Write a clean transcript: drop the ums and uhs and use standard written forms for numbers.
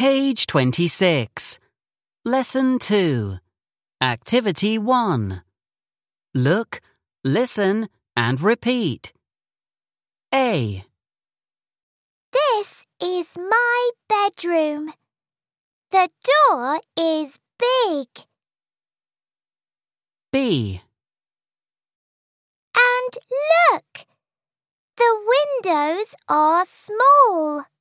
Page 26. Lesson 2. Activity 1. Look, listen, and repeat. A. This is my bedroom. The door is big. B. And look, the windows are small.